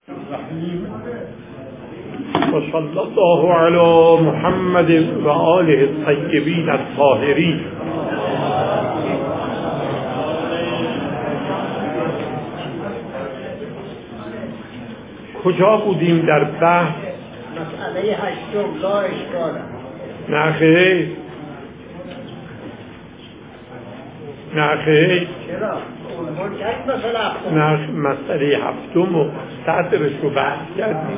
و صلی الله علی محمد و آله الطیبین الطاهرین. کجا بودیم در بحث؟ مسئله هشتم لا اشکال. نه خیر، نه خیر، چرا؟ نه، مسئله هفتم و صدرش رو بحث کردیم.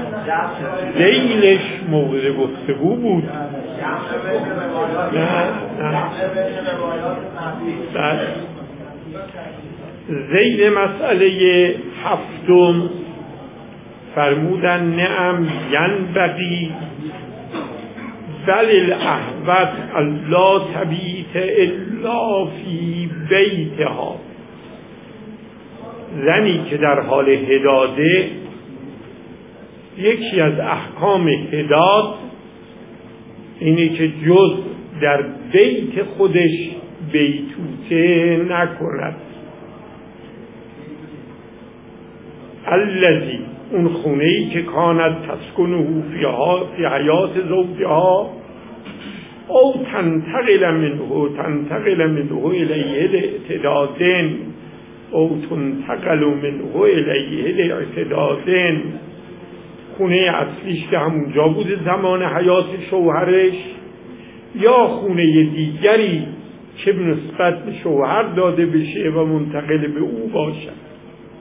ذیلش مورد گفتگو بود. نه ذیل مسئله هفتم فرمودن نعم ینبغی بل الاحوط الا تبیت الا فی بیتها. زنی که در حال حداده، یکی از احکام حداد اینه که جز در بیت خودش بیتوته نکند. الذی، اون خونه‌ای که کانت تسکنه فی حیات زوجها او تنتقل منه الیه الاعتدادن او تنتقل منه الیه الاعتدادن. خونه اصلیش که همونجا بوده زمان حیات شوهرش، یا خونه دیگری که نسبت به شوهر داده بشه و منتقل به او باشد.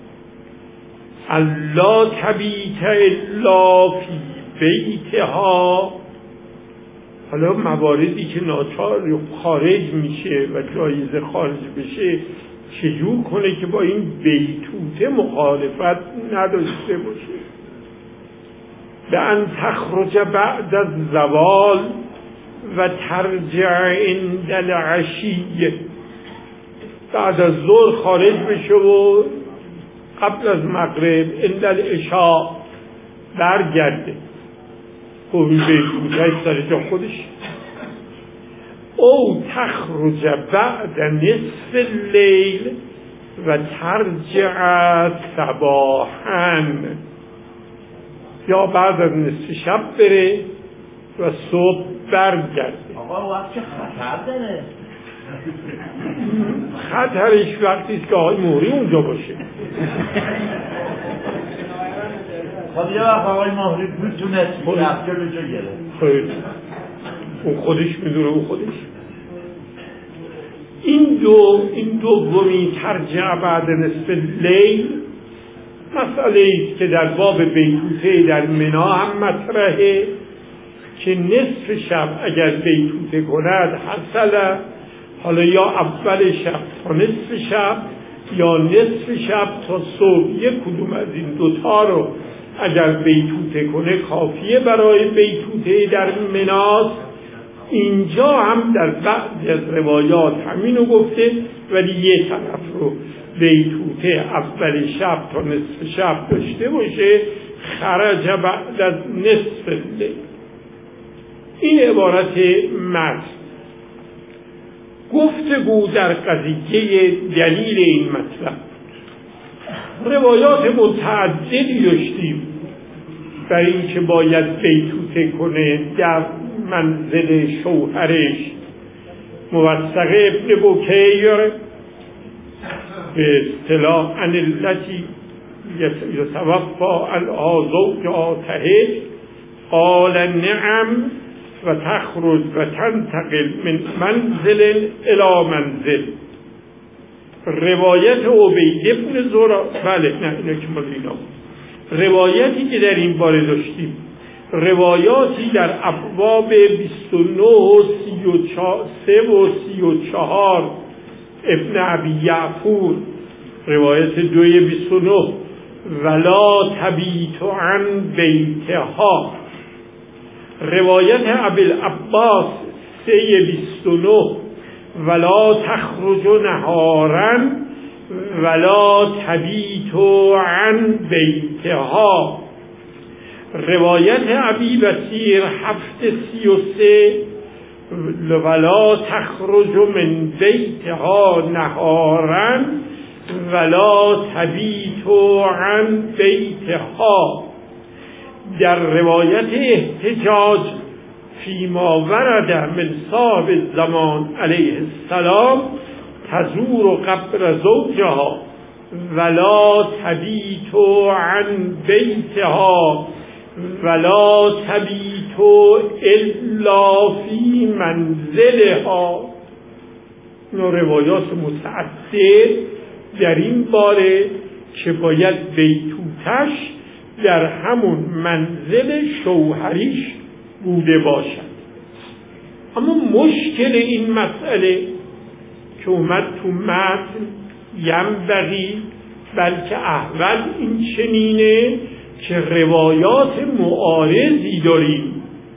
الا تبیت الا فی بیتها. حالا مواردی که ناچار خارج میشه و جایزه خارج بشه، چجور کنه که با این بیتوته مخالفت نداشته باشه؟ به ان تخرج بعد از زوال و ترجع عند العشی. بعد از ظهر خارج بشه و قبل از مغرب عند العشاء برگرده. خب این بیتوته سر جا خودش. او تخرج بعد نصف اللیل و ترجع صباحا. یا بعد از نصف شب بره و صبح برگرده. آقا وقت چه خطر داره؟ خطرش وقتی است که آقای مهری اونجا باشه. خب یه وقت آقای مهری میتونست رفته رو جا گره. خیلی اون خودش میدونه. اون خودش این دومی ترجع بعد نصف لیل مسئله ایست که در باب بیتوته در منا هم مطرحه که نصف شب اگر بیتوته کند حصل، حالا یا اول شب تا نصف شب یا نصف شب تا صبح، یک کدوم از این دوتا رو اگر بیتوته کنه کافیه برای بیتوته در مناست. اینجا هم در بعضی از روایات همینو گفته، ولی یه طرف رو بیتوته اول شب تا نصف شب داشته باشه، خرج بعد از نصف لیل. این عبارت متن. گفتگو در قضیه دلیل این مطلب. روایات متعددی داشتیم برای اینکه باید بیتوته کنه در منزل شوهرش. موثق ابن بکیر به اصطلاح ان التي یتوفا زوجها تهج قال نعم و تخرج و تنتقل من منزل الى منزل. روایت عبید ابن زرع، بله نه اینا که مال اینا بود. روایتی که در این باره داشتیم، روایاتی در ابواب 29 و 33 و 34 ابن ابی یعفور، روایت 2:29 ولا تبیت عن بیتها. روایت ابی العباس 3:29 ولا تخرج نهارا ولا تبیت عن بیتها. روایت ابی بصیر 7:33 ولا تخرج من بیتها نهارا ولا تبیت عن بیتها. در روایت احتجاج فیما ورد من صاحب الزمان علیه السلام تزور قبر زوجها ولا تبیت عن بیتها ولا تبیت الا فی منزلها. روایات متعدد در این باره که باید بیتوتش در همون منزل شوهریش بوده باشد. اما مشکل این مسئله که اومد تو متن ینبغی، بلکه اول این چنینه که روایات معارضی داریم،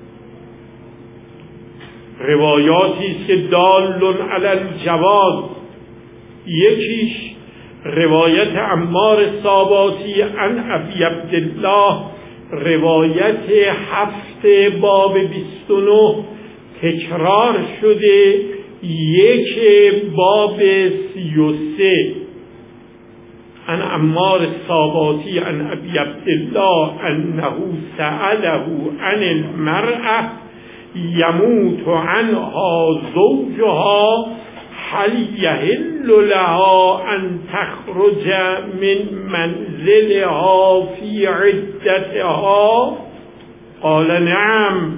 روایاتی است که دال علی الجواز. یکیش روایت عمار ساباتی عن ابی عبدالله، روایت 7 باب 29 تکرار شده، 1 باب 33 عن عمار الساباتی عن ابی عبدالله انه سأله عن المرأة یموت عنها زوجها هل یحل لها ان تخرج من منزلها فی عدتها؟ قال نعم.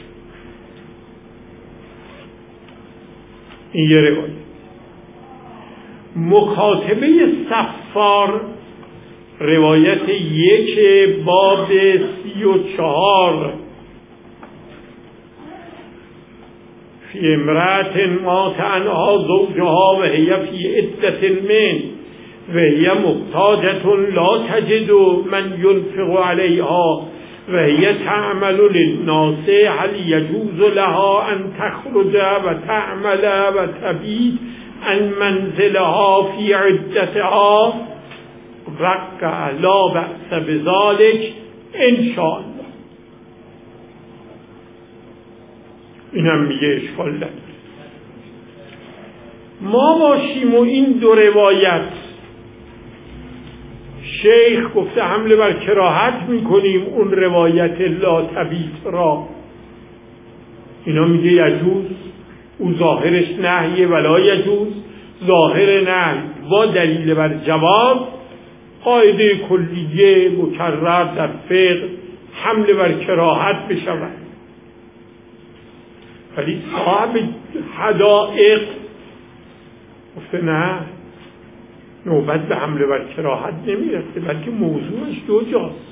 این یه روایت. مکاتبه صفار روایت 1 باب 34 فی امرأة مات عنها زوجها و هی فی عدة من و هی محتاجة لا تجد من ينفق عليها و هی تعمل للناس هل يجوز لها ان تخرج و تعمل و تبیت عن منزلها فی عدتها؟ وقع لا بأس بذلك ان شاء الله. اینم میگه اشکال نداره. ما باشیم و این 2 روایت شیخ گفته حمله بر کراهت میکنیم اون روایت لا تبیت را، اینا میگه یجوز، او ظاهرش نهیه ولا یجوز، ظاهر نهی با دلیل بر جواز، قاعده کلیه مکرر در فقه حمله بر کراهت بشود. ولی صاحب حدائق گفته نه، نوبت به حمله بر کراهت نمیرسه، بلکه موضوعش 2 جاست.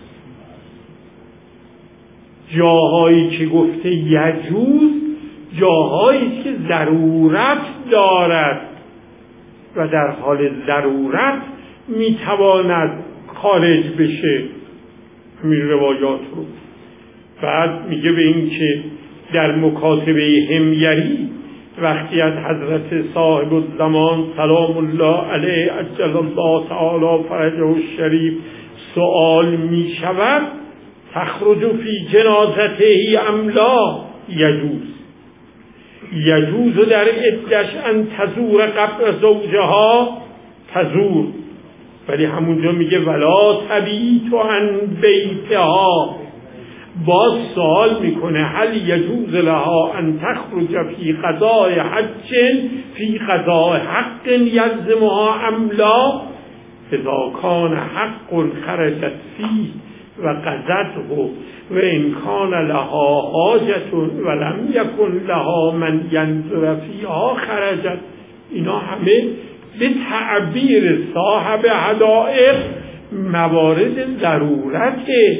جاهایی که گفته یجوز جاهایی که ضرورت دارد و در حال ضرورت میتواند خارج بشه همین روایات رو. بعد میگه به این که در مکاتبه حمیری وقتی از حضرت صاحب الزمان سلام الله علیه عجل الله تعالی فرجه الشریف سؤال می شود تخرج فی جنازته ام لا یجوز در عدش ان تزور قبر زوجها تزور، ولی همونجا میگه ولا تبیت عن بیتها. باز سوال میکنه هل یجوز لها ان تخرج فی قضاء حج فی قضاء حق یلزمها ام لا؟ اذا کان حق خرجت فیه و قضته و ان کان لها حاجت و لم یکن لها من ینظر فیها خرجت. اینا همه به تعبیر صاحب حدائق موارد ضرورته.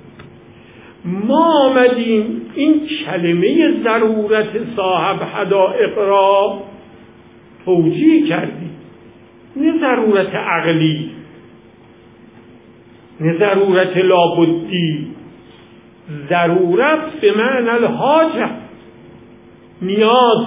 ما آمدیم این کلمه ضرورت صاحب حدائق را توجیه کردیم، نه ضرورت عقلی، نه ضرورت لابدی، ضرورت به معنی الحاجه، نیاز.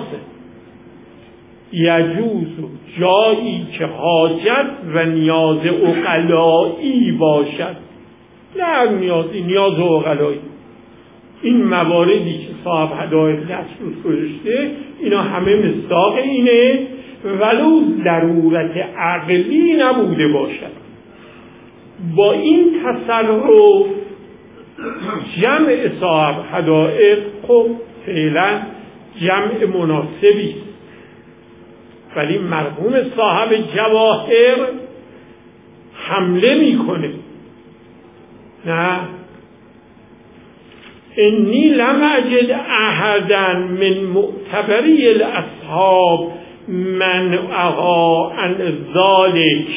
یجوز جایی که حاجت و نیاز عقلایی باشد، نه نیاز عقلایی. این مواردی که صاحب حدائق دست روش گذاشته اینا همه مصداق اینه ولو ضرورت عقلی نبوده باشد. با این تصرف جمع صاحب حدائق خب فعلا جمع مناسبی است، ولی مرحوم صاحب جواهر حمله میکنه. نه، انی لم اجد احدا من معتبری الاصحاب منعها عن ذلك،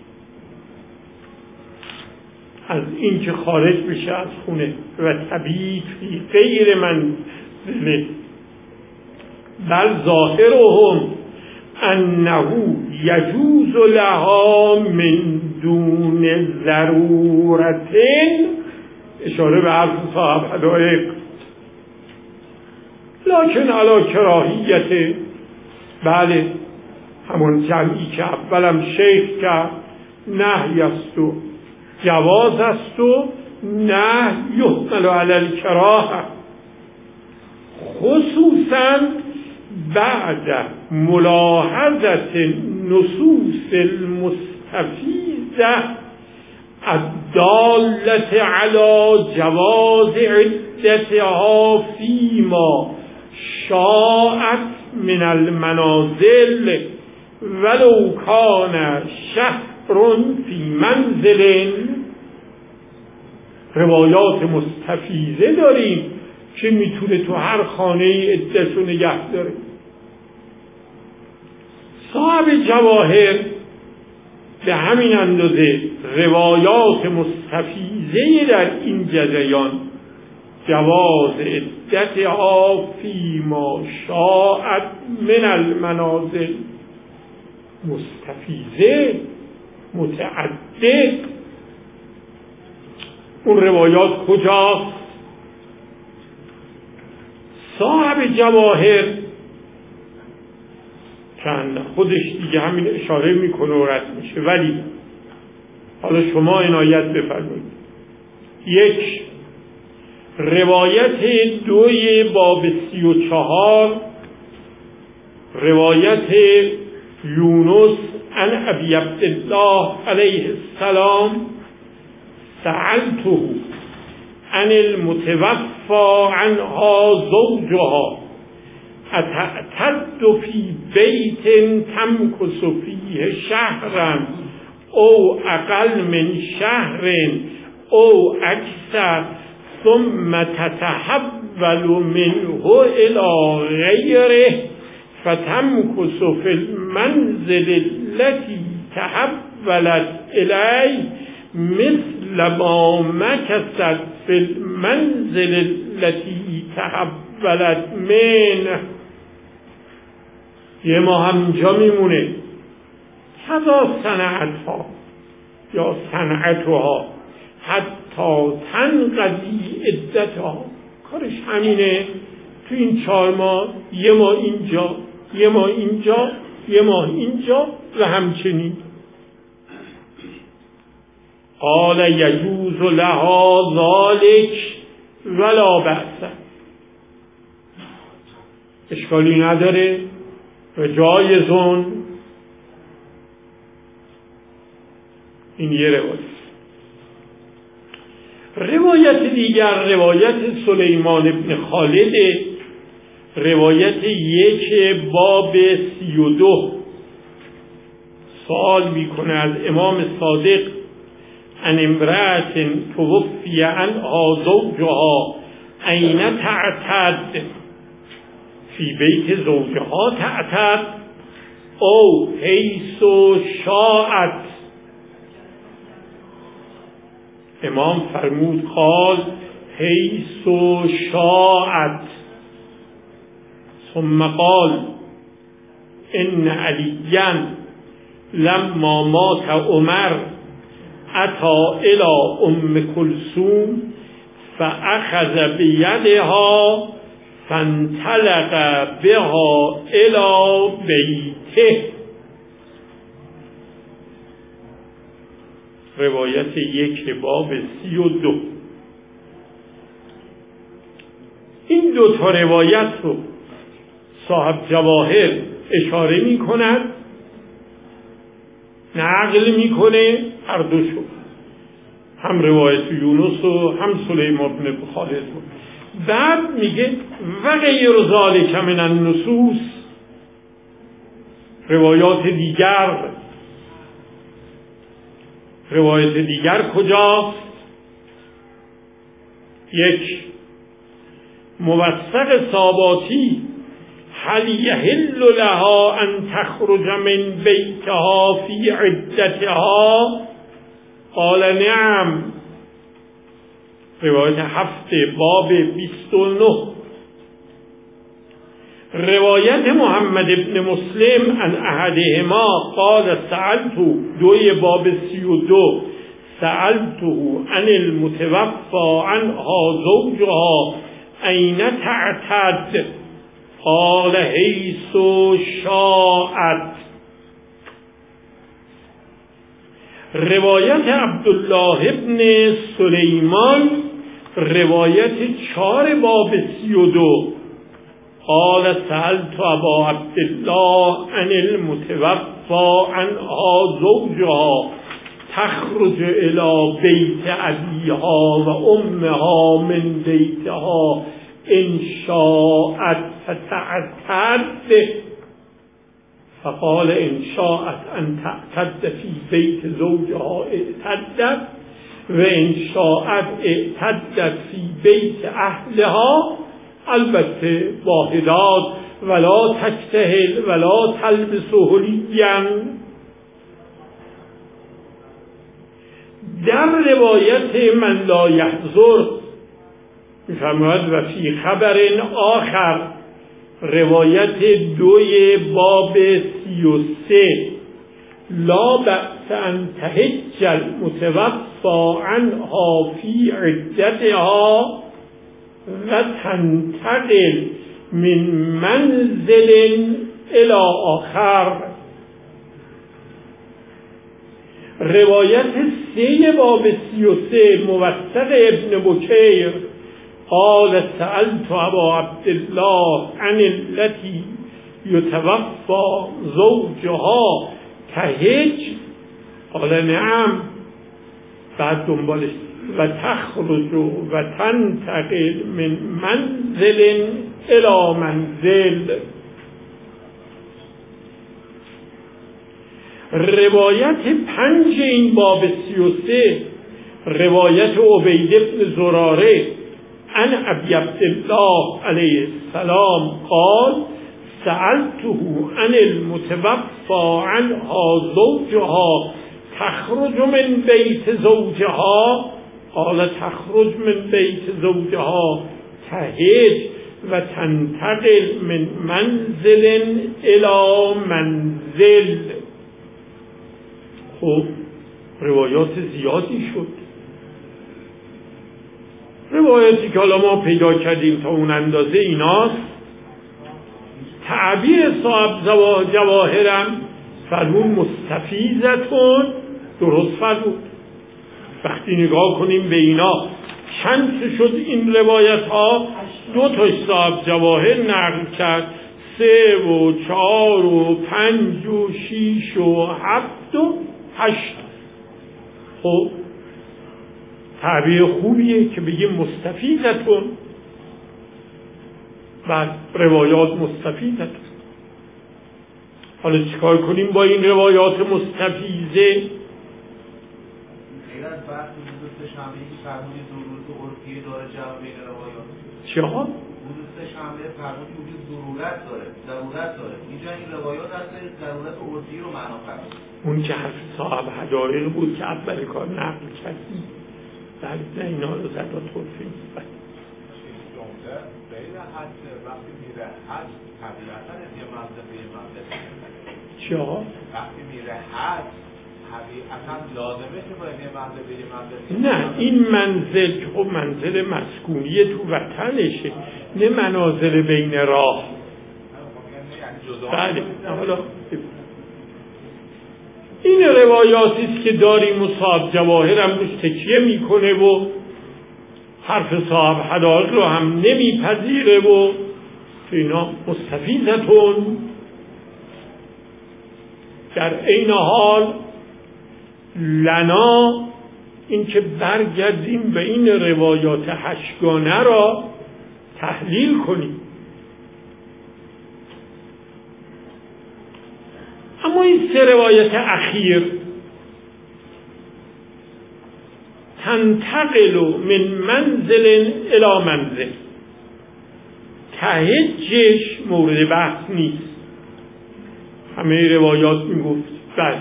از این که خارج بشه از خونه و تبیت فی غیر منزله، بل ظاهرهم انه یجوز لها من دون ضرورت، اشاره به حرف صاحب حدائق، لکن علی کراهیت، بله همون جمعی که اولم شیخ که نهی است و جواز است و نه یحمل علی الکراهه، خصوصا بعد ملاحظه نصوص المستفیضه الدالة على جواز عدتها فيما شاءت من المنازل ولو كان شهر في منزل. روایات مستفیضه داریم که میتونه تو هر خانه عدتشو نگه داره. صاحب جواهر به همین اندازه روایات مستفیضه در این جریان جواز عدتها فیما شاءت من المنازل، مستفیضه متعدد، اون روایات کجاست؟ صاحب جواهر چند خودش دیگه همین اشاره میکنه و رد میشه، ولی حالا شما عنایت بفرمایید. یک، روایت 2 باب 34 روایت یونس عن ابی عبدالله علیه السلام سألته عن المتوفى عنها زوجها اتعتد في بیت تمکث فیه شهرا او اقل من شهر او اکثر ثم تتحول منه الى غیره فتمکث فی المنزل التي تحولت الیه مثل ما مکثت فی المنزل التي تحولت منه. یه ما همینجا میمونه، کذا صنعتها یا صنعتها حتی تنقضی عدتها، کارش همینه. تو این 4 ماه یه ماه اینجا، یه ماه اینجا، یه ماه اینجا و همچنین. قال یجوز لها ذلك ولا بأس، اشکالی نداره و جایزون. این یه روایت دیگر روایت سلیمان ابن خالد، روایت 1 باب 32 سوال میکنه از امام صادق عن امرأة توفی عنها زوجها این تعتد فی بیت زوجها تعتد او حیث شاءت. امام فرمود قال حیث شاءت، ثم قال ان علیا لما مات عمر اتی الى ام کلثوم فاخذ بیدها فانطلق بها الى بیته. روایت 1 باب 32. این 2 روایت رو صاحب جواهر اشاره می کند، نقل می کنه، هر دو شد، هم روایت یونس و هم سلیمان بن خالد بود. بعد میگه و غیر ذالک من النصوص، روایات دیگر کجاست؟ یک، موثق ثاباتی هل یحل لها ان تخرج من بیتها فی عدتها؟ قال نعم، روایت 7 باب 29. روایت محمد ابن مسلم عن احدهما قال سألت 2 باب 32 سألته عن المتوفى عنها زوجها أين تعتد؟ قال حيث شاءت. روایت عبدالله ابن سلیمان، روایت 4 باب 32 قال سألت ابا عبدالله عن المتوفى عنها زوجها تخرج الى بیت ابیها و امها من بیتها ان شاءت فتعتد، فقال ان شاءت ان تعتد فی بیت زوجها اعتدت و ان شاءت اعتدت فی بیت اهلها، البته واحدات ولا تجتهل ولا تلبس حلیا. در روایت من لا یحضر می‌فرماید و فی خبر آخر، روایت 2 باب 33 لا بأس ان تحج المتوفى عنها فی عدتها و تنتقل من منزل الى آخر. روایت 3 باب 33 موثق ابن بکیر قال سألت ابا عبدالله عن التي يتوفى زوجها تحج؟ قال نعم. بعد دنبالش و تخرج و تنتقل من منزل الى منزل. روایت 5 این باب 33 روایت عبید بن زراره عن ابی عبدالله علیه السلام قال سألته عن المتوفى عنها زوجها تخرج من بیت زوجها؟ قال تخرج من بیت زوجها تحج و تنتقل من منزل الى منزل. خب روایات زیادی شد. روایتی که حالا ما پیدا کردیم تا اون اندازه ایناست. تعبیر صاحب جواهرم فرمون مستفیضتون، درست فرمود. وقتی نگاه کنیم به اینا چند شد این روایت ها، 2 تاش صاحب جواهر نقل کرد، 3 و 4 و 5 و 6 و 7 و 8. خب تعبیر خوبیه که بگیم مستفیضتون، بعد روایات مستفیضتون. حالا چیکار کنیم با این روایات مستفیضه؟ چه ها؟ ضرورت داره. اینجا این روایات اصلا ضرورت عرفی رو معنا کرد. اون که حرف صاحب حدایق بود که اول کار نقل کردیم. بله اینا رو زدات عرفی نیست. غیر حد وقتی میره حد طبیعتا یه منطقه چه ها؟ وقتی میره حد طبیعتا لازمه که باید یه منطقه نه این منزل که خب منزل مسکونی تو وطنشه، نه منازل بین راه. بله حالا این روایاتی است که داریم و صاحب جواهر هم روش تکیه میکنه و حرف صاحب حدایق رو هم نمیپذیره و اینا مستفیضتون در عین حال لنا این که برگردیم به این روایات هشتگانه را تحلیل کنیم. اما این سه روایت اخیر تنتقل من منزل الی منزل، تهجش مورد بحث نیست. همه روایات میگفت بله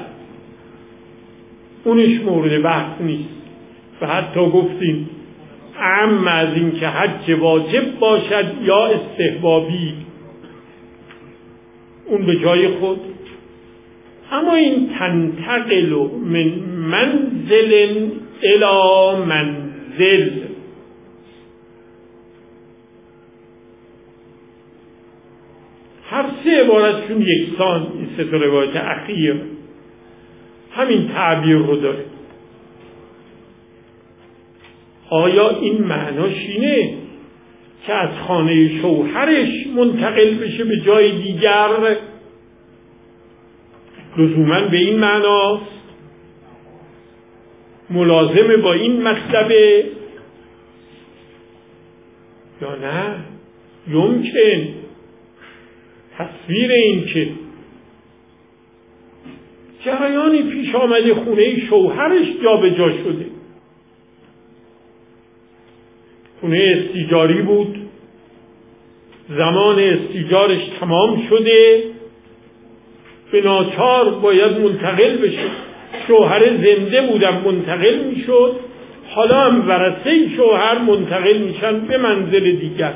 اونش مورد بحث نیست و حتی گفتیم اعم از این که حج واجب باشد یا استحبابی اون به جای خود. اما این تنتقل من منزل الی منزل هر سه عبارتشون یکسان، این سه تا روایت اخیر همین تعبیر رو داره. آیا این معناش اینه که از خانه شوهرش منتقل بشه به جای دیگر؟ لزوماً به این معناست؟ ملازمه با این مطلبه یا نه؟ یمکن تصویر این که جریانی پیش آمده خونه شوهرش جا به جا شده، خونه استیجاری بود، زمان استیجارش تمام شده، به ناچار باید منتقل بشه. شوهر زنده بودم منتقل میشد، حالا هم ورثه شوهر منتقل میشن به منزل دیگر.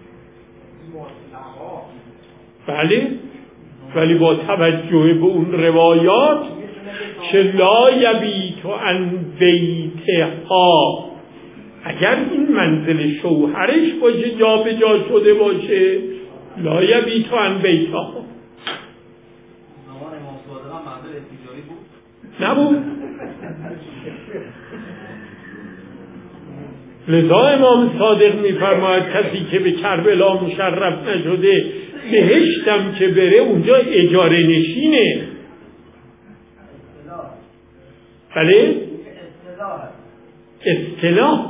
بله، ولی با توجه به اون روایات که لا یبیت عن بیتها، اگر این منزل شوهرش باشه جا به جا شده باشه، لا یبیت عن بیتها. نبود. لذا امام صادق میفرماید کسی که به کربلا مشرف نشده بهشتم که بره اونجا اجاره نشینه. بله؟ اصطلاح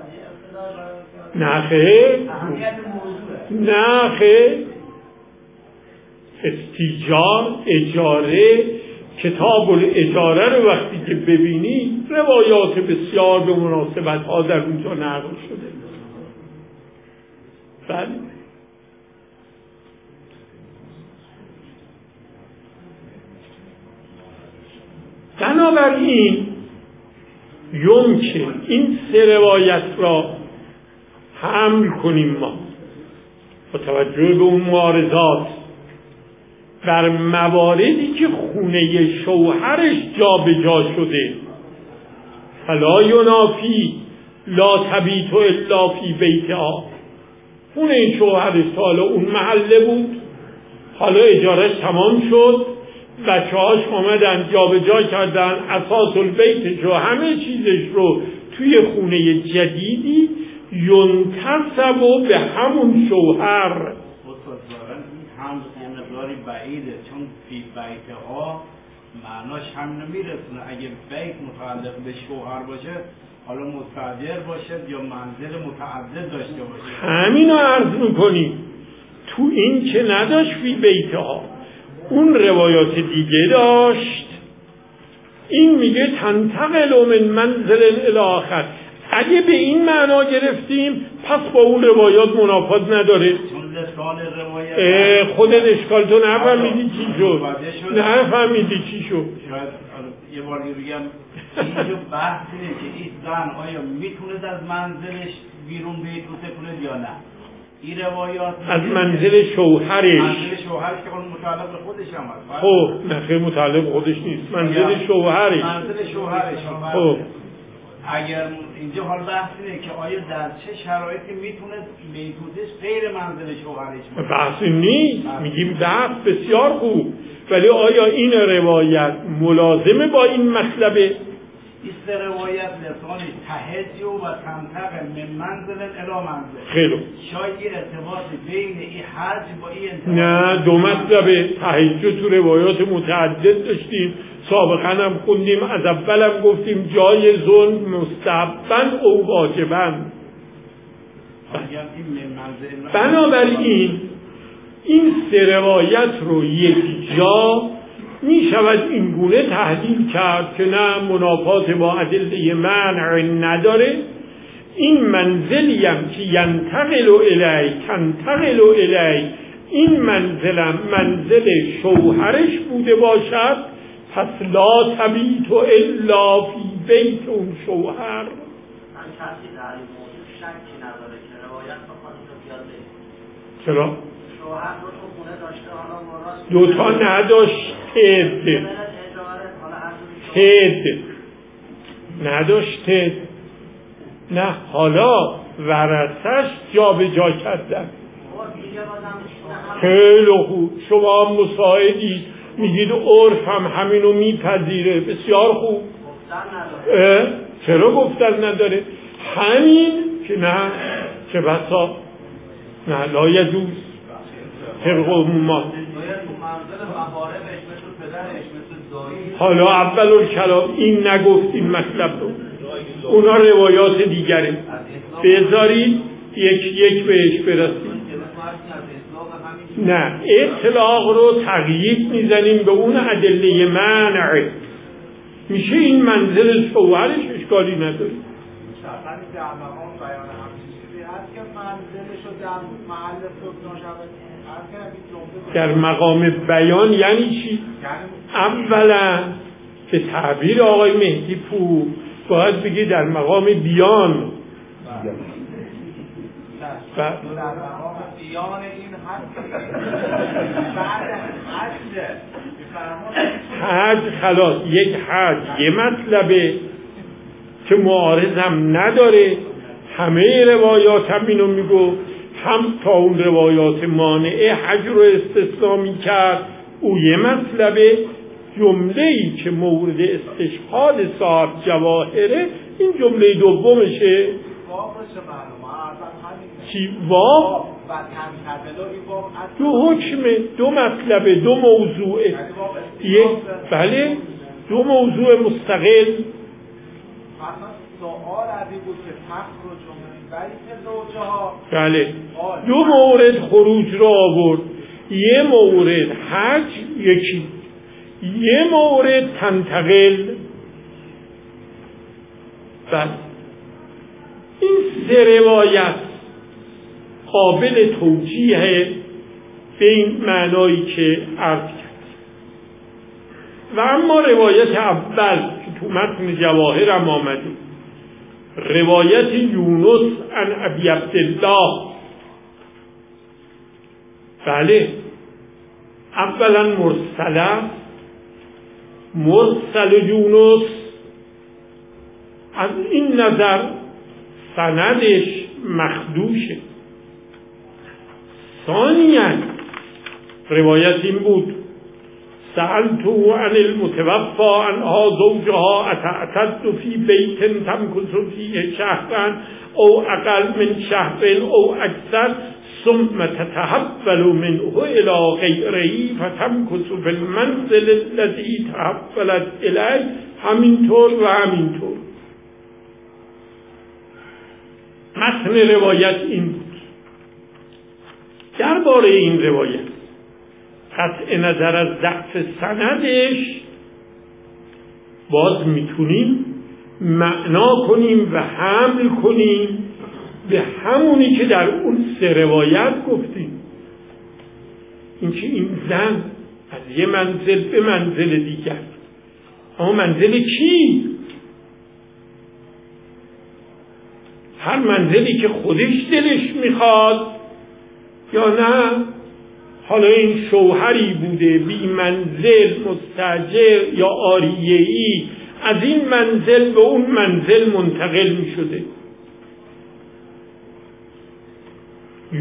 نه استیجار، اجاره، کتاب الاجاره رو وقتی که ببینی روایات بسیار به مناسبت ها در اونجا نقل شده. بله. بنابراین یمکن این سه روایت را حمل کنیم ما با توجه به اون معارضات بر مواردی که خونه شوهرش جا به جا شده. فلا ینافی لا تبیت الا فی بیتها، خونه شوهرش حالا اون محله بود، حالا اجارش تمام شد، بچه‌هاش آمدن جا به جا کردن اساس البیتش رو همه چیزش رو توی خونه جدیدی ینتسب به همون شوهر. هم مقداری بعیده، چون فی بیت ها معناش هم نمیرسونه. اگه بیت متعلق به شوهر باشه حالا مستاجر باشه یا منزل متعدد داشته باشه. همینو عرض میکنیم. تو این که نداشت فی بیت ها، اون روایات دیگه داشت. این میگه تنتقل من منزل الی آخر. اگه به این معنا گرفتیم پس با اون روایات منافات نداره. خودت اشکال تو نفهمیدی چی شد. نفهمیدی چی شد. شاید یه بار بگم اینجا بحث اینه که این زن آیا میتونه از منزلش بیرون بیتوته کنه یا نه. این روایات از منزل شوهرش، منزل شوهرش که اون متعلق به خودش هم هست. خب نه خیلی متعلق به خودش نیست، منزل شوهرش. منزل شوهرش. خب اگر اینجا حال بحث اینه که آیا در چه شرایطی میتونه بیتوتش غیر منزل شوهرش باشه. بحث نیست، میگیم بحث بسیار خوب، ولی آیا این روایت ملازمه با این مطلبه؟ این سه روایت لسانی تهجی و تنطق من منزل الی منزل. خیلی شاید یه ارتباط بین این حج با این نه، دو مطلبه. تهجد تو روایات متعدد داشتیم، سابقا هم خوندیم، از اول هم گفتیم جایزون، مستحبن او واجبن. بنابراین این سه روایت رو یک جا می شود این گونه تحلیل کرد که نه منافات با ادله منع نداره. این منزلی هم که ینتقل الی تنتقل الی، این منزلم منزل شوهرش بوده باشد، پس لا تبیت الا فی بیت اون شوهر. چرا؟ دوتا نداشته نه، حالا ورثش جا به جا کردن. خیلی خوب، شما هم مساعدید، میگید عرف هم همینو میپذیره، بسیار خوب. چرا گفتن نداره؟ همین که نه، چه بسا نه، لا یجوز طبق عمومات. حالا اول الکلام این نگفت این مطلب رو، اونا روایات دیگره، بذارید یک یک بهش برسید. نه، اطلاق رو تقیید میزنیم به اون ادله منع، میشه این منزل شوهرش، اشکالی نداره. در مقام بیان یعنی چی؟ اولا به تعبیر آقای مهدی پور باید بگی در مقام بیان. در مقام بیان این حج خلاص، یک حج یه مطلبه که معارض هم نداره، همه روایات هم اینو میگو، هم تا اون روایات مانعه حج رو استثنا میکرد، او یه مطلبه. جمله‌ای که مورد استشهاد صاحب جواهره این جمله دومشه. چی واب؟ دو حکمه، دو مطلبه، دو موضوعه. بله، دو موضوع مستقل. سوال عزیز بود که تخرج من بیت زوجها، بله، دو مورد خروج را آورد، یه مورد حج، یکی یه مورد تنتقل. بله، این سه روایت قابل توجیه به این معنایی که عرض کرد. و اما روایت اول که تو متن جواهر هم آمده، روایت یونس عن ابی عبدالله، بله، اولا مرسل یونس، از این نظر سندش مخدوشه. ثانیاً روایت این بود سألته عن المتوفى عنها زوجها اتعتد في بیت تمکث فیه شهرا او اقل من شهر او اکثر ثم تتحول منه الى غیره فتمکث في المنزل الذي تحولت الیه. همینطور و همینطور. متن روایت این بود. درباره این روایت قطع نظر از ضعف سندش باز میتونیم معنا کنیم و حمل کنیم به همونی که در اون سه روایت گفتیم، این که این زن از یه منزل به منزل دیگر، اما منزل کی؟ هر منزلی که خودش دلش میخواد، یا نه حالا این شوهری بوده بی منزل، مستاجر یا عاریه‌ای، از این منزل به اون منزل منتقل می شده.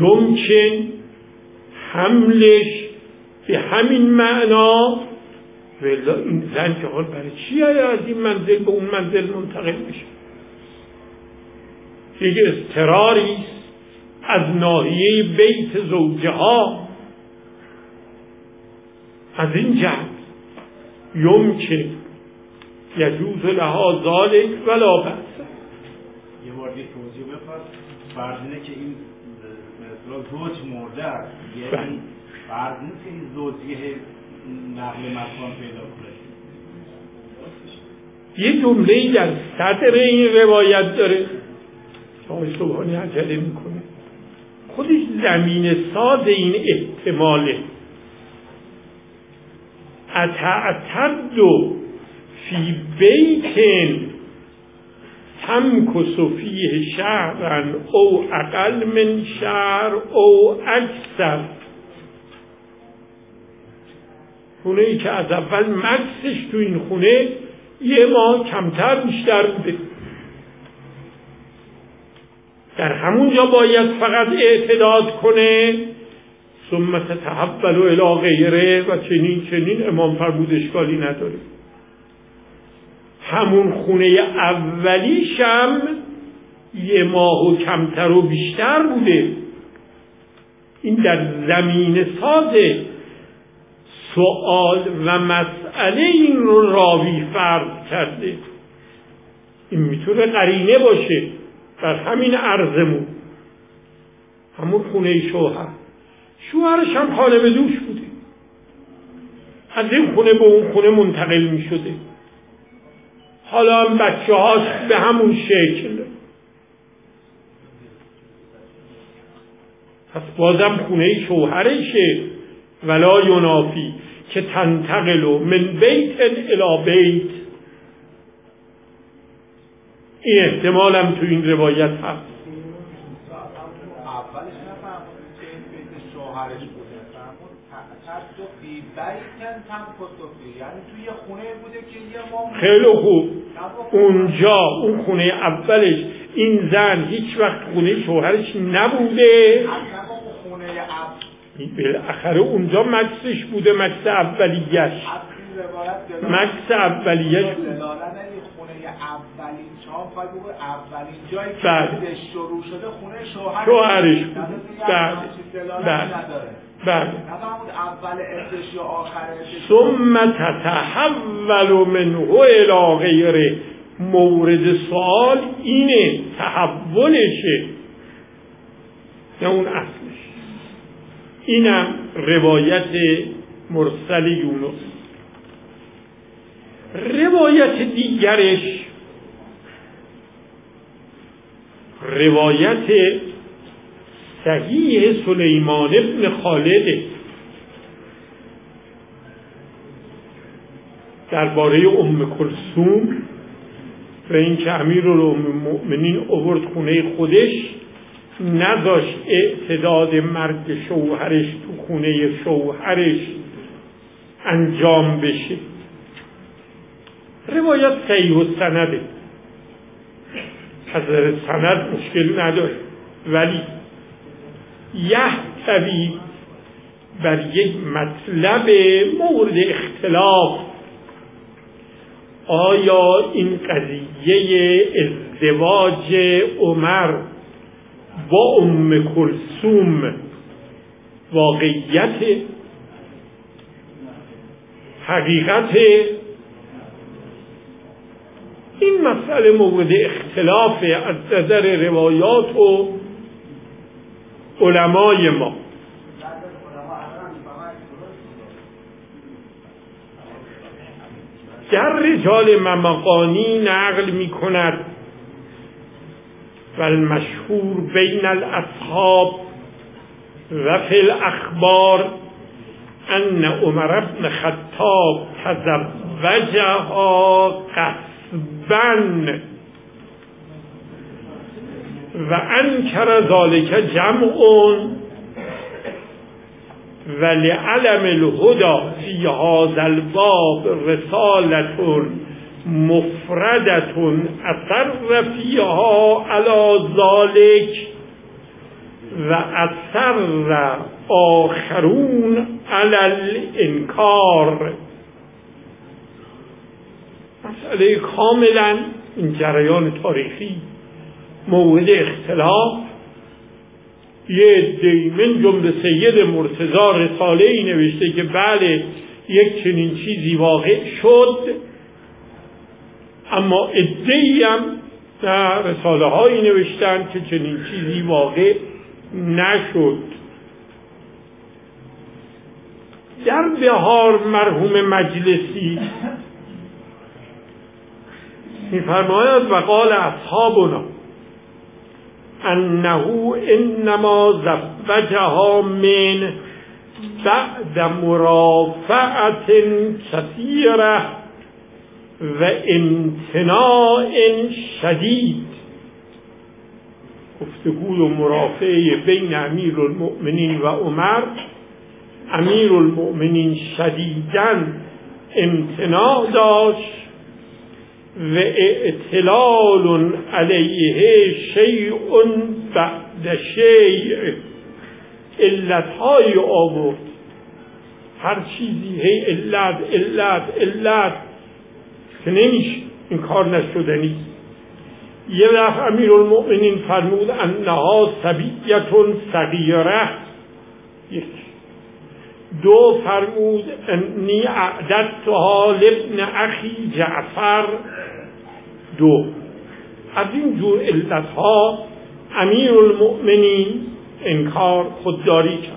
یمکن حملش به همین معنا ولی این زن که حال برای چی از این منزل به اون منزل منتقل میشه؟ یک اضطراری است از ناحیه بیت زوجها. از این جهت یمکن یجوز لها ذلک ولا بأس. یه بار دیگه توضیح بفرد. فرض اینه که این زوج مرده است، یعنی فرض نیست که این زوجیه نقل مکان پیدا کنه. یه جمله‌ای در صدر این روایت داره که آقای سبحانی عجله میکنه، خودش زمین ساز این احتماله. اتعتد فی بیت تمکث فیه شهرا او اقل من شهر او اکثر. خونه ای که از اول مکثش تو این خونه یه ماه کمتر بیشتر بوده، در همونجا باید فقط اعتداد کنه. ثم تتحول الی غیره و چنین امام فرمود اشکالی نداره. همون خونه اولیشم یه ماه و کمتر و بیشتر بوده. این در زمین ساز سوال و مسئله این رو راوی فرض کرده. این میتونه قرینه باشه بر همین عرضمون. همون خونه شوهرش هم خانه به دوش بوده، از این خونه به اون خونه منتقل می شده. حالا هم بچه هاش به همون شکل. پس بازم خونه شوهرشه. ولا ینافی که تنتقل من بیت الی بیت. این احتمال هم تو این روایت هست. اولش نفهمون که این بیت شوهرش بوده، فهمون تحت فی بیتن تمکث، یعنی توی یه خونه بوده که یه ما. خیلی خوب. اونجا اون خونه اولش این زن هیچ وقت خونه شوهرش نبوده. اصلا خونه بالاخره اونجا مکسش بوده، مکس اولیش. مکس اولیش خونه اولین چهار خواهی بگو اولین جایی که شروع شده خونه شوهرش بود. بله. اول ارتش یا آخر ارتش. ثم تتحول منه الی غیره. مورد سوال اینه، تحولشه نه اون اصلش. اینم روایت مرسل یونس. روایت دیگرش روایت صحیح سلیمان ابن خالد درباره ام کلثوم و این که امیرالمؤمنین آورد خونه خودش، نداشت اعتداد مرگ شوهرش تو خونه شوهرش انجام بشه. روایت صحیح السنده، از سند مشکل نداره، ولی یحتوی بر یک مطلب مورد اختلاف. آیا این قضیه ازدواج عمر با ام کلثوم واقعیت حقیقت؟ این مسئله مورد اختلاف از نظر روایات و علمای ما. در رجال ممقانی نقل می کند و المشهور بین الاصحاب و فی الاخبار ان عمر بن خطاب تزوجها قصبا و انکر ذلك جمع و لعلم الهدى فی هذا الباب رسالة مفردة اثر فیها علی ذلك و اثر آخرون علی الانکار. مسئله کاملا این جریان تاریخی مورد اختلاف. یه عده‌ای من جمله سید مرتضی رساله‌ای نوشته که بله یک چنین چیزی واقع شد، اما عده‌ای هم در رساله هایی نوشتن که چنین چیزی واقع نشد. در بهار مرحوم مجلسی می‌فرماید وقال اصحابنا انه انما زوجها من بعد مرافعة كثيرة و امتناع شدید. گفتگو و مرافعه بین امیرالمؤمنین و عمر، امیرالمؤمنین شدیداً امتناع داشت و اعتلال علیه شیء بعد شیء، علتهای آورد، هر چیزی هی علت که نمیشه، این کار نشدنی. یه دفعه امیرالمؤمنین فرمود انها صبیة صغیره، یک. دو فرمود انی اعددتها لابن اخی جعفر، دو. از این جور علتها امیرالمؤمنین انکار خودداری کرد.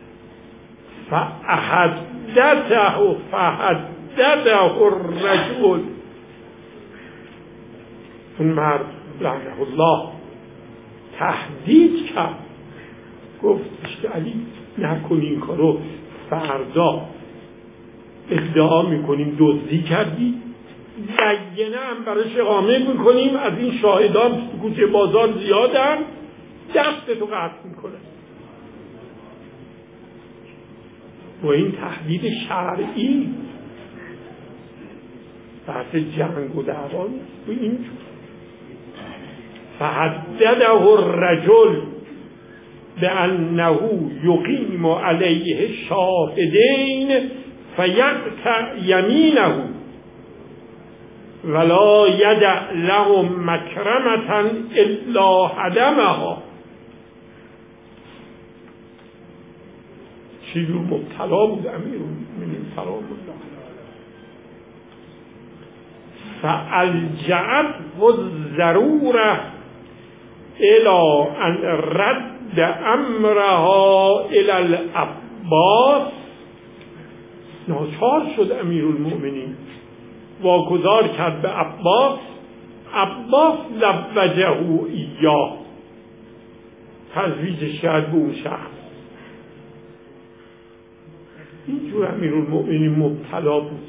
فحدثه الرجل، اون مرد لعنه الله تهدید کرد، گفتش که علی نکن این کارو، فردا ادعا میکنیم دزدی کردی، بینه هم براش اقامه میکنیم، از این شاهدان کوچه بازار زیادن، دستتو قطع میکنه. و این تهدید شرعی بحث جنگ و دعوا و اینجور. فحدده الرجل بأنه یقیم علیه شاهدین فیقطع یمینه ولا یدع لهم مکرمة الا هدمها. چیزو مبتلا بود امیرالمؤمنین سلام الله فالجعت الضروره الى ان رد امرها الى العباس. ناچار شد امیرالمؤمنین، واگذار کرد به عباس. عباس زوجه ایاه، تزویجش کرد به اون شخص. اینجور امیرالمؤمنین مبتلا بود.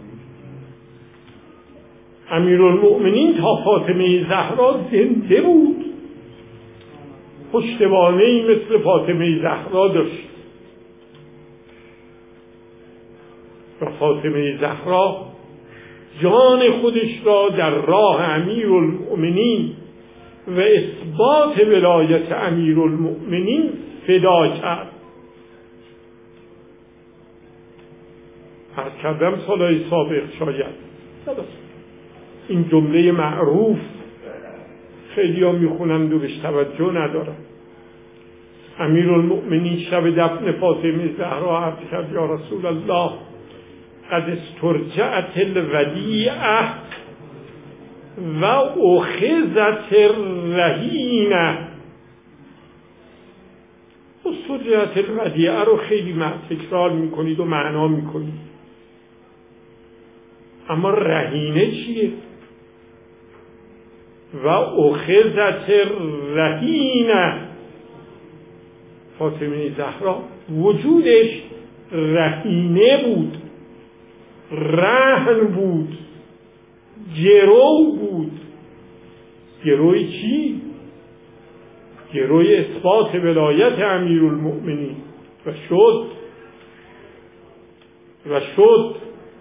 امیرالمؤمنین تا فاطمه زهرا زنده بود پشتوانه‌ای مثل فاطمه زهرا داشت و فاطمه زهرا جان خودش را در راه امیرالمؤمنین و اثبات ولایت امیرالمؤمنین فدا کرد. عرض کردم سالهای سابق شاید این جمله معروف خیلی ها میخونند و بهش توجه ندارن. امیرالمؤمنین شب دفن فاطمه زهرا عرض کرد یا رسول الله قد استرجعت الودیعه و اخذت الرهینه. استرجعت الودیعه رو خیلی تکرار میکنید و معنا میکنید، اما رهینه چیه؟ و اخذت الرهینه. فاطمه زهرا وجودش رهینه بود، رهن بود، گرو بود. گروی چی؟ گروی اثبات ولایت امیرالمؤمنین. و شد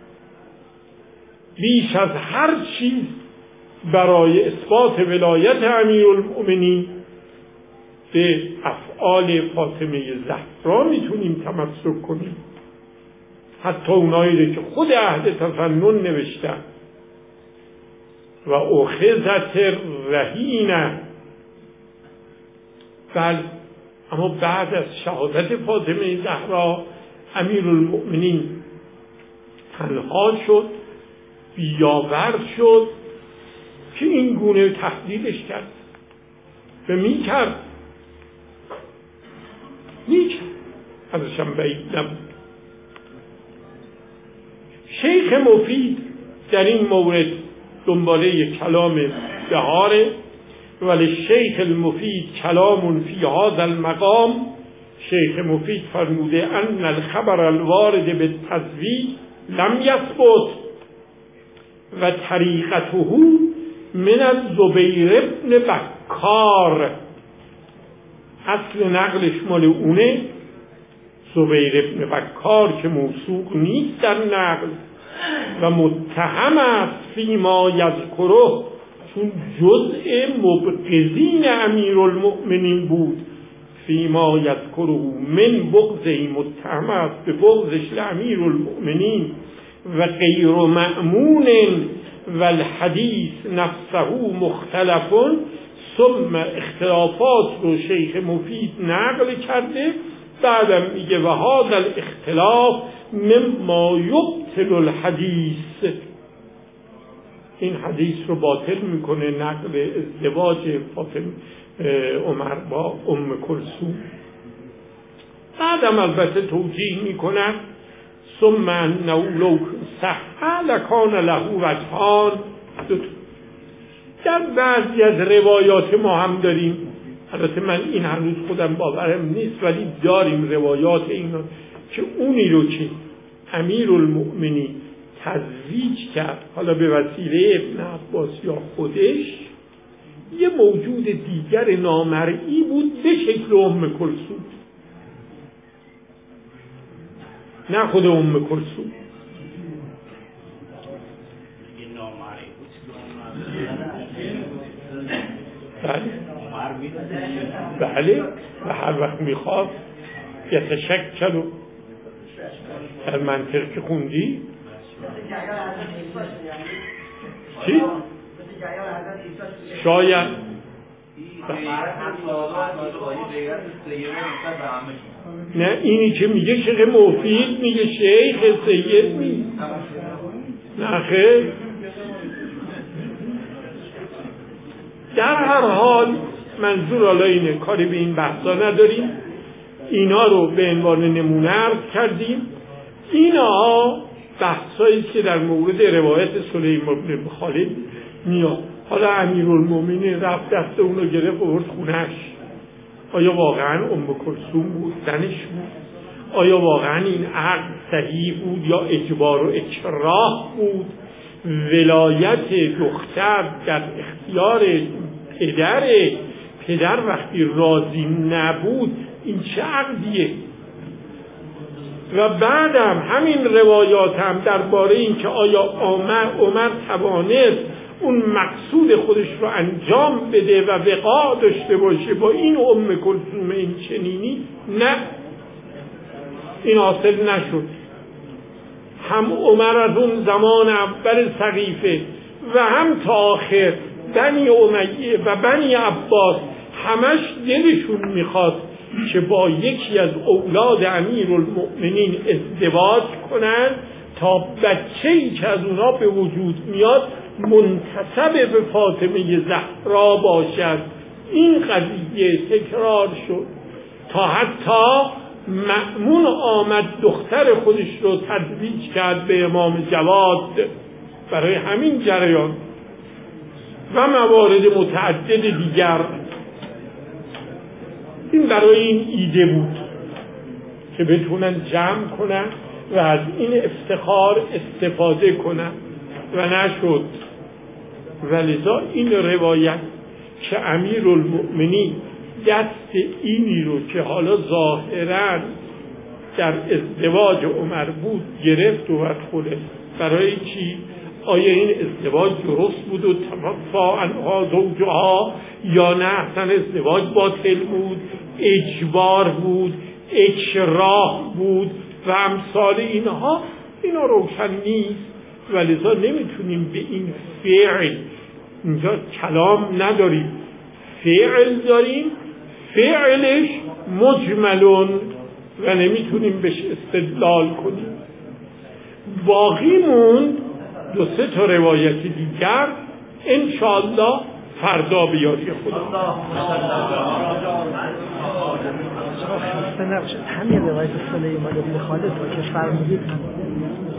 بیش از هر چیز برای اثبات ولایت امیرالمؤمنین به افعال فاطمه زهرا میتونیم تمسک کنیم. حتی اونایی که خود اهل تفنن نوشتن و اخذت رهینه. بل اما بعد از شهادت فاطمه زهرا امیرالمؤمنین تنها شد، بیاور شد که این گونه تهدیدش کرد و میکرد ازشم بعید نبود. شیخ مفید در این مورد دنباله کلام بهاره، ولی شیخ المفید کلام فی هذا المقام. شیخ مفید فرموده ان الخبر الوارد بالتزویج لم یثبت و طریقته من الزبیر ابن بکار. اصل نقلش مال اونه، زبیر ابن بکار که موثوق نیست در نقل و متهم است فیما یذکره، چون جزء مبغضین امیرالمؤمنین بود. فیما یذکره من بغضی، متهم است به بغضش امیرالمؤمنین و غیر مأمون و الحدیث نفسه مختلفون. ثم اختلافات رو شیخ مفید نقل کرده، بعدم میگه و هذا الاختلاف مما یبطل الحدیث. این حدیث رو باطل میکنه، نقل ازدواج فاطمه عمر با کلثوم. بعدم البته توجیه میکنن ثم انه لو صح لکان له وجهان. در بعضی از روایات ما هم داریم، البته من این هنوز خودم باورم نیست، ولی داریم روایات اینا که اونی رو که امیرالمؤمنین تزویج کرد، حالا به وسیله ابن عباس یا خودش، یه موجود دیگر نامرئی بود به شکل کلثوم، نه خود کلثوم. بله و هر وقت میخواد یتشکل. در منطق که خوندی چی؟ شاید نه، اینی که میگه شیخ مفید میگه شیخ سید نیست. نه خیر، در هر حال منظور حالا اینه، کاری به این بحثا نداریم، اینا رو به عنوان نمونه عرض کردیم. اینا بحثایی که در مورد روایت سلیمان بن خالد میاد. حالا امیرالمؤمنین رفت دست اونو گرفت و برد خونش. آیا واقعا کلثوم بود، زنش بود؟ آیا واقعا این عقد صحیح بود یا اجبار و اکراه بود؟ ولایت دختر در اختیار پدر وقتی راضی نبود، این چه عقدیه؟ و بعدم همین روایات هم درباره این که آیا عمر توانست اون مقصود خودش رو انجام بده و وقاع داشته باشه با این کلثوم این چنینی، نه، این حاصل نشد. هم عمر از اون زمان اول سقیفه و هم تا آخر بنی امیه و بنی عباس همش دلشون میخواد که با یکی از اولاد امیرالمؤمنین ازدواج کنن تا بچه‌ای که از اونا به وجود میاد منتسب به فاطمه زهرا باشد. این قضیه تکرار شد تا حتی مأمون آمد دختر خودش رو تزویج کرد به امام جواد. برای همین جریان و موارد متعدد دیگر این برای این ایده بود که بتونن جمع کنن و از این افتخار استفاده کنن و نشد. ولذا این روایت که امیرالمؤمنین دست اینی رو که حالا ظاهراً در ازدواج عمر بود گرفت و خودش برای چی؟ آیا این ازدواج درست بود و توفا عنها زوجها یا نه اصلا ازدواج باطل بود، اجبار بود، اکراه بود و امثال اینها، اینا روشن نیست. ولذا نمیتونیم به این فعل اینجا کلام نداریم، فعل داریم، فعلش مجملون و نمیتونیم بهش استدلال کنیم. باقی موند 2-3 تا روایت دیگر انشاءالله فردا بیاری خدا. خسته نباشید. همین روایت سلیمان بن خالد که فرمودید